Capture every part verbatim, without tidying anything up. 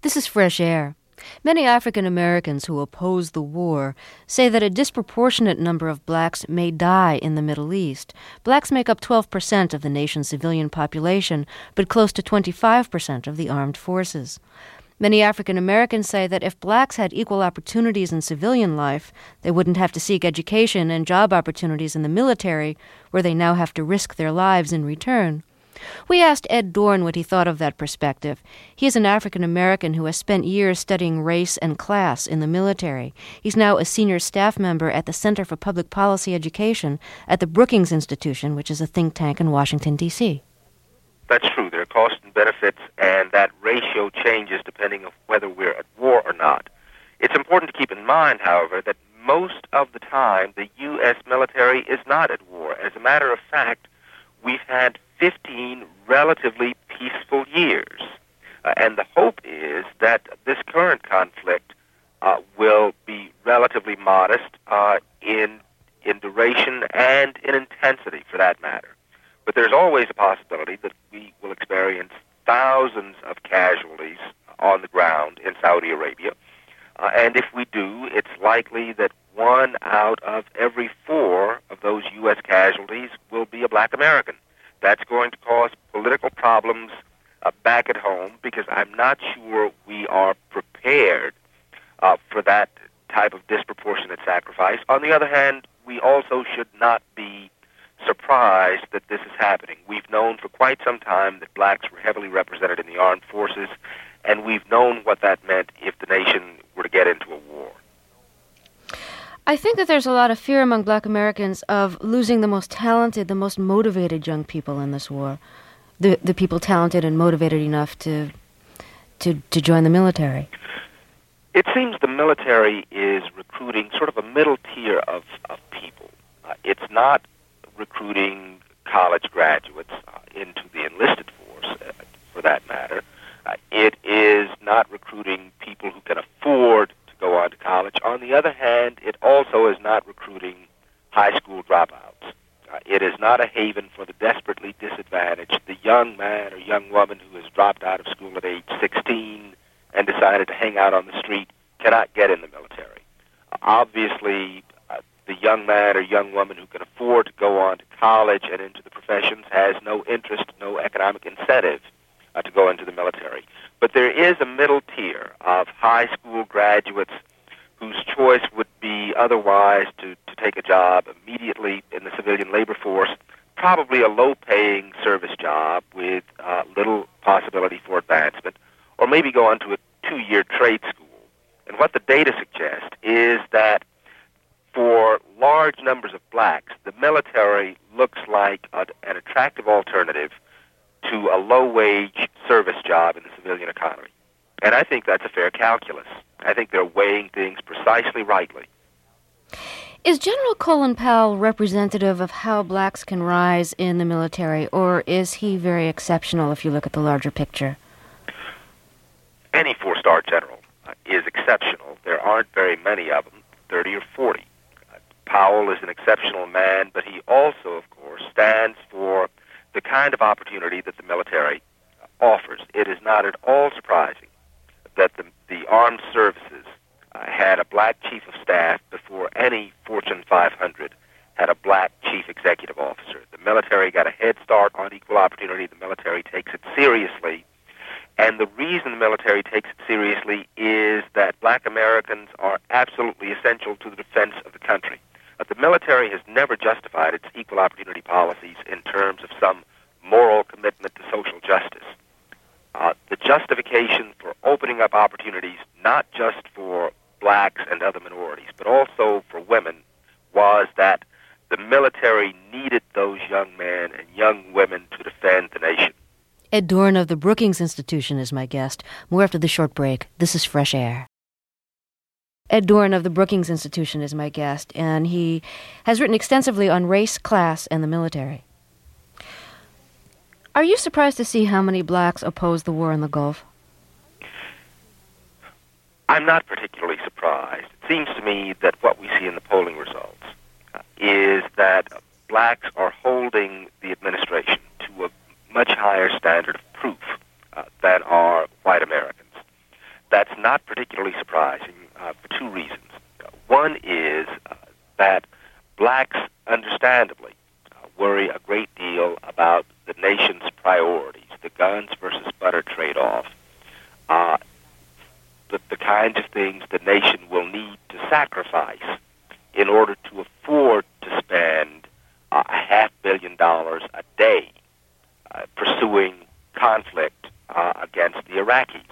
This is Fresh Air. Many African Americans who oppose the war say that a disproportionate number of blacks may die in the Middle East. Blacks make up twelve percent of the nation's civilian population, but close to twenty-five percent of the armed forces. Many African Americans say that if blacks had equal opportunities in civilian life, they wouldn't have to seek education and job opportunities in the military, where they now have to risk their lives in return. We asked Ed Dorn what he thought of that perspective. He is an African American who has spent years studying race and class in the military. He's now a senior staff member at the Center for Public Policy Education at the Brookings Institution, which is a think tank in Washington, D C That's true. There are costs and benefits, and that ratio changes depending on whether we're at war or not. It's important to keep in mind, however, that most of the time the U S military is not at war. As a matter of fact, we've had fifteen relatively peaceful years. Uh, and the hope is that this current conflict uh, will be relatively modest uh, in, in duration and in intensity, for that matter. But there's always a possibility that we will experience thousands of casualties on the ground in Saudi Arabia. Uh, and if we do, it's likely that one out of every four of those U S casualties will be a black American. That's going to cause political problems uh, back at home, because I'm not sure we are prepared uh, for that type of disproportionate sacrifice. On the other hand, we also should not be surprised that this is happening. We've known for quite some time that blacks were heavily represented in the armed forces, and we've known what that meant if the nation were to get into a war. I think that there's a lot of fear among black Americans of losing the most talented, the most motivated young people in this war, the the people talented and motivated enough to to, to join the military. It seems the military is recruiting sort of a middle tier of, of people. Uh, it's not recruiting college graduates uh, into the enlisted force, uh, for that matter. Uh, it is not recruiting people who can afford go on to college. On the other hand, it also is not recruiting high school dropouts. Uh, it is not a haven for the desperately disadvantaged, the young man or young woman who has dropped out of school at age sixteen and decided to hang out on the street cannot get in the military. Uh, obviously, uh, the young man or young woman who can afford to go on to college and into the professions has no interest, no economic incentive uh, to go into the military. But there is a middle tier of high school graduates whose choice would be otherwise to, to take a job immediately in the civilian labor force, probably a low-paying service job with uh, little possibility for advancement, or maybe go on to a two-year trade school. And what the data suggests is that for large numbers of blacks, the military looks like a, an attractive alternative to a low-wage service job in the civilian economy. And I think that's a fair calculus. I think they're weighing things precisely rightly. Is General Colin Powell representative of how blacks can rise in the military, or is he very exceptional if you look at the larger picture? Any four-star general uh, is exceptional. There aren't very many of them, thirty or forty. Uh, Powell is an exceptional man, but he also, of course, stands for the kind of opportunity that the military offers. It is not at all surprising that the, the armed services uh, had a black chief of staff before any Fortune five hundred had a black chief executive officer. The military got a head start on equal opportunity. The military takes it seriously. And the reason the military takes it seriously is that black Americans are absolutely essential to the defense of the country. But the military has never justified its equal opportunity policies in terms of some moral commitment to social justice. Uh, the justification for opening up opportunities, not just for blacks and other minorities, but also for women, was that the military needed those young men and young women to defend the nation. Ed Dorn of the Brookings Institution is my guest. More after the short break. This is Fresh Air. Ed Dorn of the Brookings Institution is my guest, and he has written extensively on race, class, and the military. Are you surprised to see how many blacks oppose the war in the Gulf? I'm not particularly surprised. It seems to me that what we see in the polling results uh, is that blacks are holding the administration to a much higher standard of proof uh, than are white Americans. that's not particularly surprising uh, for two reasons. One is uh, that blacks, understandably, uh, worry a great deal about the nation's priorities, the guns versus butter trade-off, uh, the, the kinds of things the nation will need to sacrifice in order to afford to spend uh, a half billion dollars a day uh, pursuing conflict uh, against the Iraqis.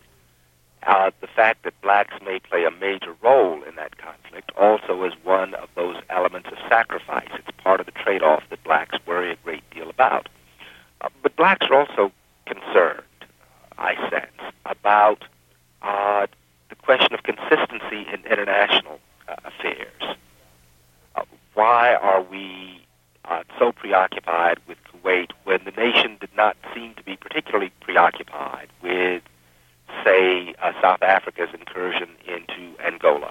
Uh, the fact that blacks may play a major role in that conflict also is one of those elements of sacrifice. It's part of the trade-off that blacks worry a great deal about. Uh, but blacks are also concerned, I sense, about uh, the question of consistency in international uh, affairs. Uh, why are we uh, so preoccupied with Kuwait when the nation did not seem to be particularly preoccupied with, say, uh, South Africa's incursion into Angola?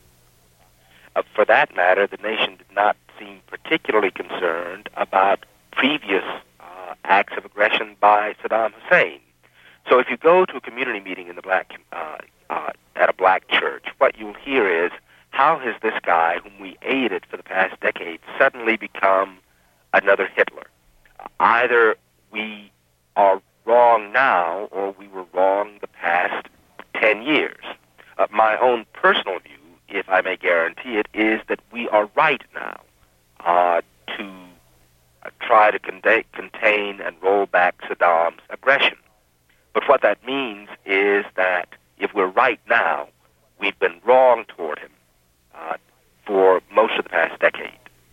Uh, for that matter, the nation did not seem particularly concerned about previous uh, acts of aggression by Saddam Hussein. So if you go to a community meeting in the black uh, uh, at a black church, what you'll hear is, how has this guy, whom we aided for the past decade, suddenly become another Hitler? Uh, either we are wrong now, or we were wrong the past ten years. Uh, my own personal view, if I may guarantee it, is that we are right now uh, to uh, try to contain, contain and roll back Saddam's aggression. But what that means is that if we're right now, we've been wrong toward him uh, for most of the past decade.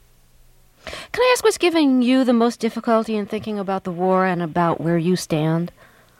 Can I ask what's giving you the most difficulty in thinking about the war and about where you stand?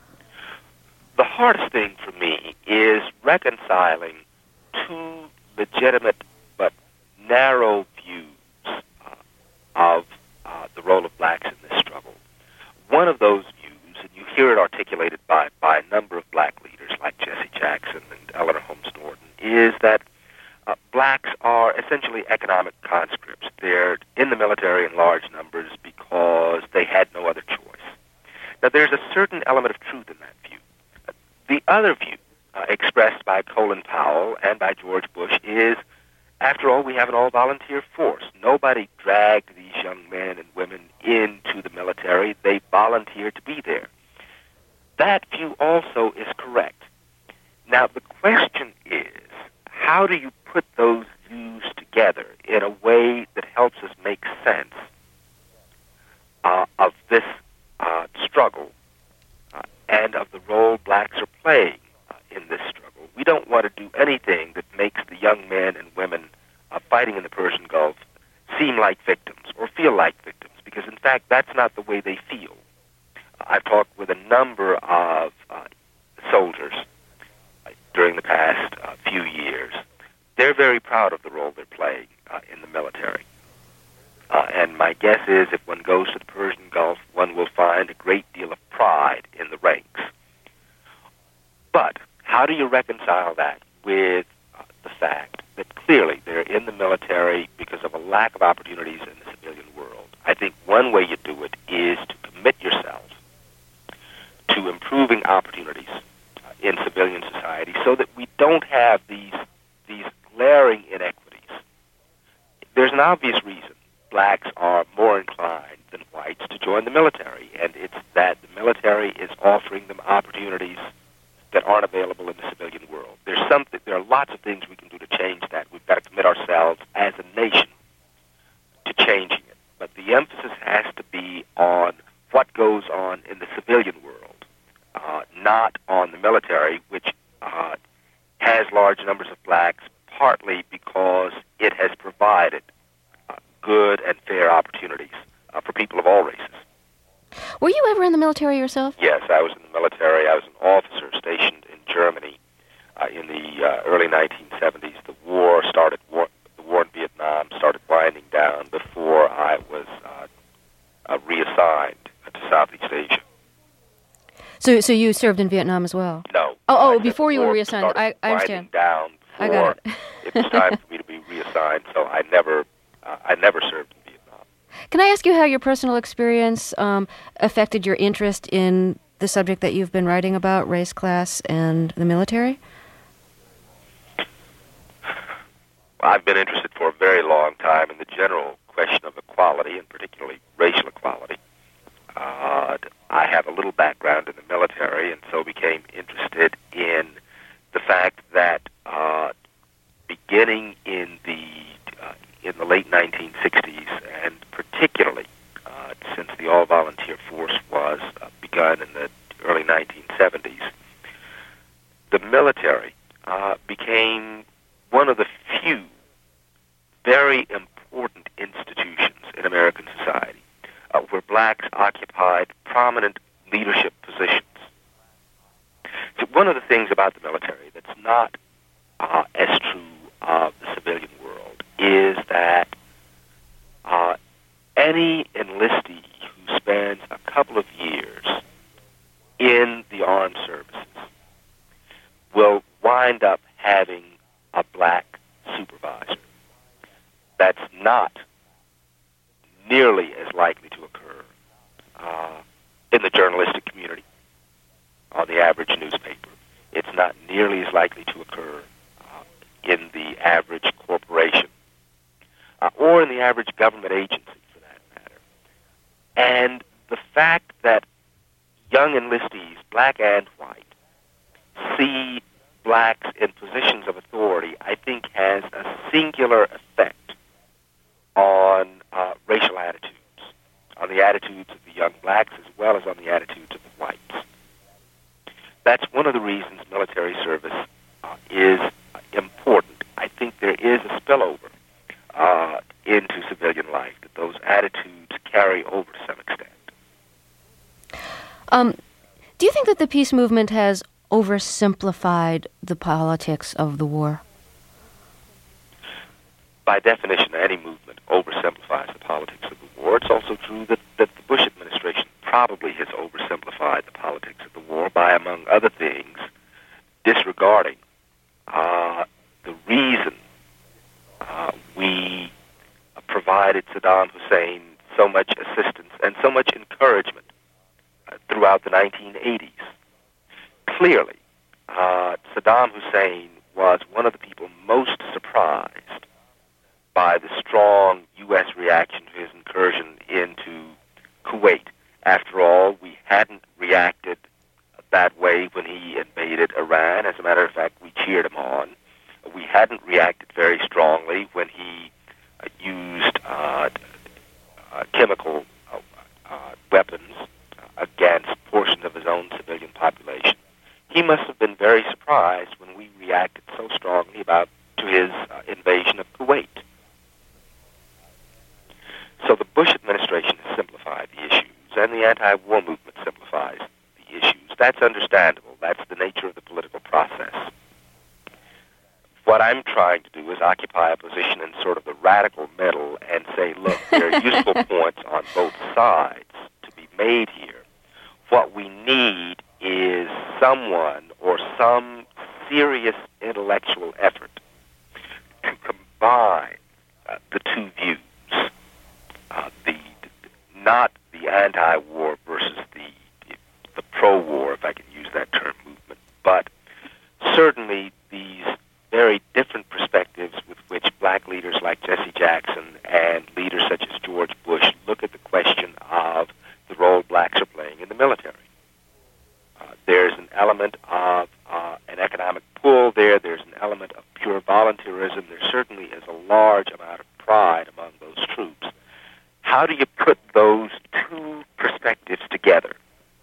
The hardest thing for me is reconciling two legitimate but narrow views uh, of uh, the role of blacks in this struggle. One of those views, and you hear it articulated by, by a number of black leaders like Jesse Jackson and Eleanor Holmes Norton, is that Uh, blacks are essentially economic conscripts. They're in the military in large numbers because they had no other choice. Now, there's a certain element of truth in that view. Uh, the other view, uh, expressed by Colin Powell and by George Bush, is, after all, we have an all-volunteer force. Nobody dragged these young men and women into the military. They volunteered to be there. That view also is correct. Now, the question is, how do you put those views together in a way that helps us make sense uh, of this uh, struggle uh, and of the role blacks are playing uh, in this struggle? We don't want to do anything that makes the young men and women uh, fighting in the Persian Gulf seem like victims or feel like victims, because in fact that's not the way they feel. Uh, I've talked with a number of uh, soldiers uh, during the past uh, few years. They're very proud of the role they're playing uh, in the military. Uh, and my guess is if one goes to the Persian Gulf, one will find a great deal of pride in the ranks. But how do you reconcile that with uh, the fact that clearly they're in the military because of a lack of opportunities in the civilian world? I think one way you do it is to commit yourself to improving opportunities uh, in civilian society so that we don't have these these glaring inequities. There's an obvious reason blacks are more inclined than whites to join the military, and it's that the military is offering them opportunities that aren't available in the civilian world. There's something, there are lots of things we can do to change that. We've got to commit ourselves as a nation to changing it. But the emphasis has to be on what goes on in the civilian world, uh, not on the military, which uh, has large numbers of blacks, partly because it has provided uh, good and fair opportunities uh, for people of all races. Were you ever in the military yourself? Yes, I was in the military. I was an officer stationed in Germany uh, in the uh, early nineteen seventies. The war started, war, the war in Vietnam started winding down before I was uh, uh, reassigned to Southeast Asia. So, so you served in Vietnam as well? No. Oh, oh, I before you were reassigned. I, I understand. Down I got it. It was time for me to be reassigned, so I never, uh, I never served in Vietnam. Can I ask you how your personal experience um, affected your interest in the subject that you've been writing about, race, class, and the military? I've been interested for a very long time in the general question of equality, and particularly racial equality. Uh, I have a little background in the military, and so became interested in the fact that uh, beginning in the uh, in the late nineteen sixties, and particularly uh, since the all-volunteer force was uh, begun in the early nineteen seventies, the military uh, became one of the few very important institutions in American society uh, where blacks occupied prominent leadership positions. So one of the things about the military that's not uh, as true of the civilian world is that uh, any enlistee who spends a couple of years in the armed services will wind up having a black supervisor. That's not nearly as likely to occur uh, in the journalistic community, on the average newspaper. It's not nearly as likely to occur uh, in the average corporation, uh, or in the average government agency, for that matter. And the fact that young enlistees, black and white, see blacks in positions of authority, I think has a singular effect on uh, racial attitudes, on the attitudes of the young blacks as well as on the attitudes of the whites. That's one of the reasons military service uh, is important. I think there is a spillover uh, into civilian life, that those attitudes carry over to some extent. Um, do you think that the peace movement has oversimplified the politics of the war? By definition, any movement oversimplifies the politics of the war. It's also true that, that the Bush administration probably has oversimplified the politics of the war by, among other things, disregarding uh, the reason uh, we provided Saddam Hussein so much assistance and so much encouragement uh, throughout the nineteen eighties. Clearly, uh, Saddam Hussein was one of the people most surprised by the strong U S reaction to his incursion into Kuwait. After all, we hadn't reacted that way when he invaded Iran. As a matter of fact, we cheered him on. We hadn't reacted very strongly when he uh, used uh, uh, chemical uh, uh, weapons against portions of his own civilian population. He must have been very surprised when we reacted so strongly about to his uh, invasion of Kuwait. So the Bush administration has simplified the issues, and the anti-war movement simplifies the issues. That's understandable. That's the nature of the political process. What I'm trying to do is occupy a position in sort of the radical middle and say, look, there are useful points on both sides to be made here. What we need is someone or some serious intellectual effort to combine uh, the two views. Uh, the not the anti-war versus the the pro-war, if I can use that term, movement, but certainly these very different perspectives with which black leaders like Jesse Jackson and leaders such as George Bush look at the question of the role blacks are playing in the military. Uh, there's an element of uh, an economic pull there. There's an element of pure volunteerism. There certainly is a large amount of pride among those troops. How do you put those two perspectives together?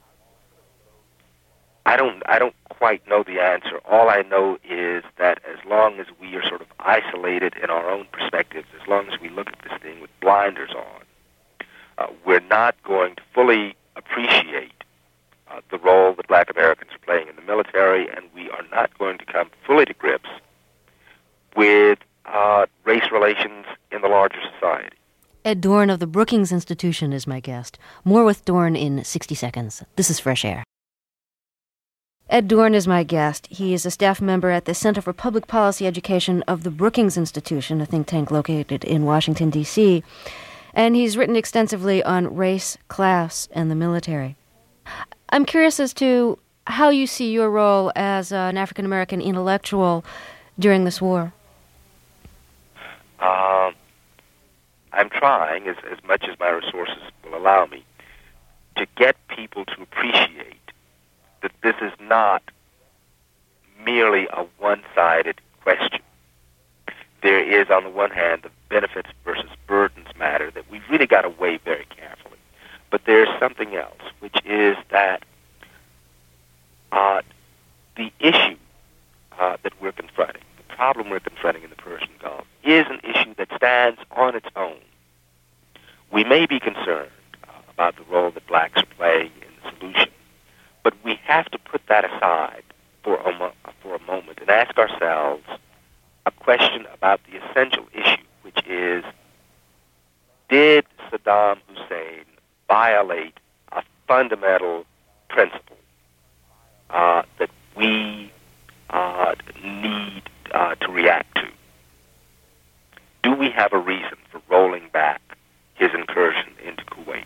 I don't I don't quite know the answer. All I know is that as long as we are sort of isolated in our own perspectives, as long as we look at this thing with blinders on, uh, we're not going to fully appreciate uh, the role that black Americans are playing in the military, and we are not going to come fully to grips with uh, race relations in the larger society. Ed Dorn of the Brookings Institution is my guest. More with Dorn in sixty seconds. This is Fresh Air. Ed Dorn is my guest. He is a staff member at the Center for Public Policy Education of the Brookings Institution, a think tank located in Washington, D C, and he's written extensively on race, class, and the military. I'm curious as to how you see your role as an African-American intellectual during this war. Um, I'm trying, as, as much as my resources will allow me, to get people to appreciate that this is not merely a one-sided question. There is, on the one hand, the benefits versus burdens matter that we've really got to weigh very carefully. But there's something else, which is that uh, the issue uh, that we're confronting, the problem we're confronting in the Persian Gulf, is an issue that stands on its own. We may be concerned uh, about the role that blacks are playing in the solution, but we have to put that aside for a, mo- for a moment and ask ourselves a question about the essential issue, which is, did Saddam Hussein violate a fundamental principle uh, that we uh, need uh, to react to? Do we have a reason for rolling back his incursion into Kuwait?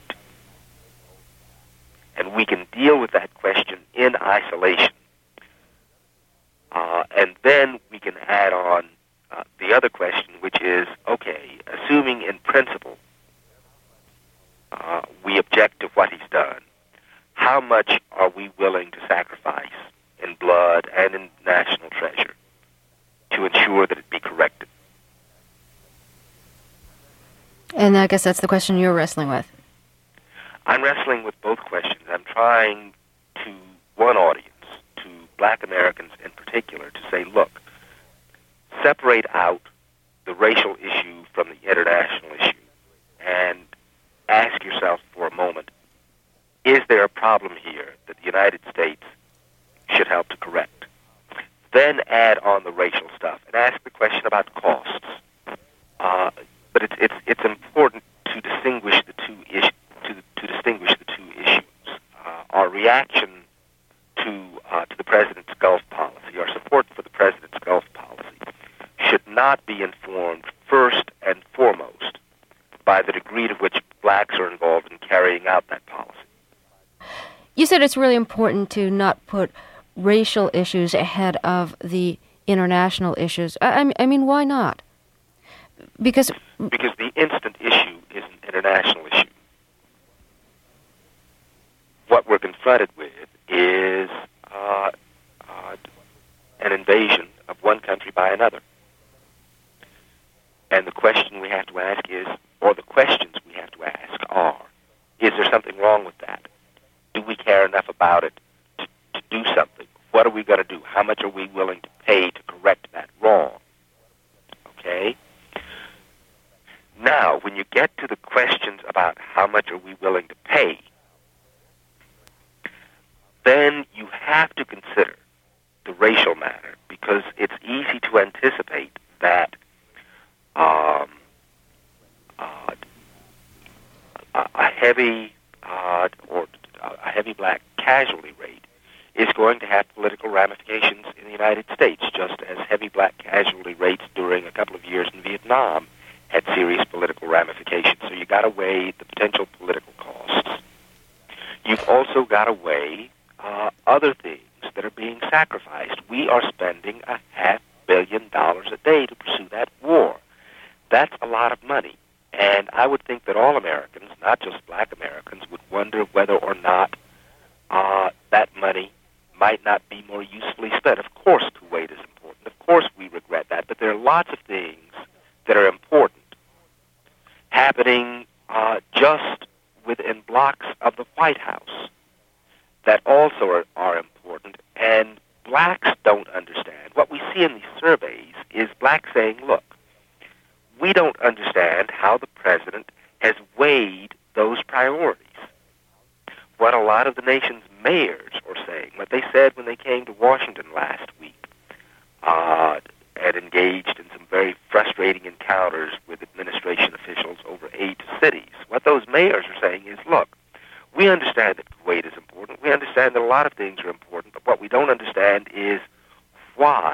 And we can deal with that question in isolation. Uh, and then we can add on uh, the other question, which is, okay, assuming in principle uh, we object to what he's done, how much are we willing to sacrifice in blood and in national treasure to ensure that it be corrected? And I guess that's the question you're wrestling with. I'm wrestling with both questions. I'm trying to one audience, to black Americans in particular, to say, look, separate out the racial issue from the international issue and ask yourself for a moment, is there a problem here that the United States should help to correct? Then add on the racial stuff and ask the question about costs. Uh, but it's, it's, it's important to distinguish the two issues. To, to distinguish the two issues. Uh, our reaction to uh, to the president's Gulf policy, our support for the president's Gulf policy, should not be informed first and foremost by the degree to which blacks are involved in carrying out that policy. You said it's really important to not put racial issues ahead of the international issues. I, I mean, why not? Because because the instant issue is an international issue. What we're confronted with is uh, uh, an invasion of one country by another. And the question we have to ask is, or the questions we have to ask are, is there something wrong with that? Do we care enough about it to, to do something? What are we going to do? How much are we willing to pay to correct that wrong? Okay? Now, when you get to the questions about how much are we willing to pay, then you have to consider the racial matter, because it's easy to anticipate that um, uh, a heavy uh, or a heavy black casualty rate is going to have political ramifications in the United States, just as heavy black casualty rates during a couple of years in Vietnam had serious political ramifications. So you got to weigh the potential political costs. You've also got to weigh Uh, other things that are being sacrificed. We are spending a half billion dollars a day to pursue that war. That's a lot of money. And I would think that all Americans, not just black Americans, would wonder whether or not uh, that money might not be more usefully spent. Of course, Kuwait is important. Of course, we regret that. But there are lots of things that are important happening uh, just within blocks of the White House that also are, are important, and blacks don't understand. What we see in these surveys is blacks saying, look, we don't understand how the president has weighed those priorities. What a lot of the nation's mayors are saying, what they said when they came to Washington last week, uh, and engaged in some very frustrating encounters with administration officials over eight cities, what those mayors are saying is, look, we understand that Kuwait is important. We understand that a lot of things are important, but what we don't understand is why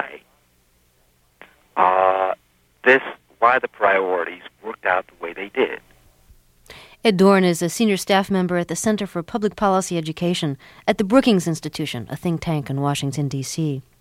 uh, this, why the priorities worked out the way they did. Ed Dorn is a senior staff member at the Center for Public Policy Education at the Brookings Institution, a think tank in Washington, D C